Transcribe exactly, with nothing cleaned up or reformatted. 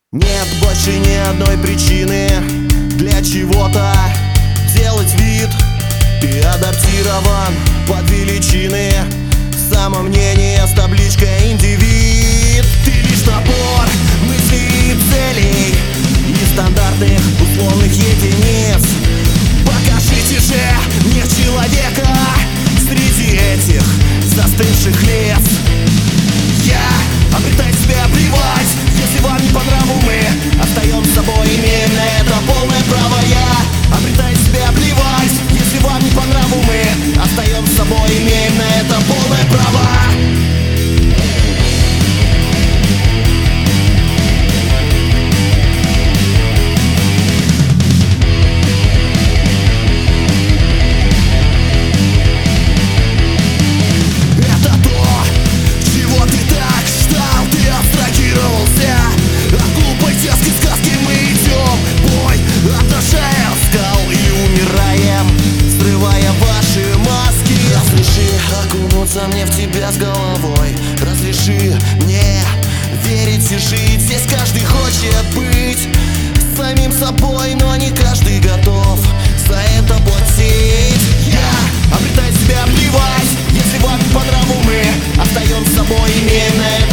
Нет больше ни одной причины для чего-то делать вид. Ты адаптирован под величины, самомнение с табличкой «Индивид». Ты лишь набор мыслей и целей, нестандартных условных единиц. Покажите же мне человека среди этих застывших лиц. Я обретаю себя плевать, если вам не по нраву, мы остаемся собой, имеем на это полное право. Я обретаю себя плевать, если вам не по нраву, мы остаемся собой, имеем на это полное право. Мне в тебя с головой, разреши мне верить и жить. Здесь каждый хочет быть самим собой, но не каждый готов за это платить. Я обретаю себя плевать, если вам не по нраву, мы остаемся собой, имеем на это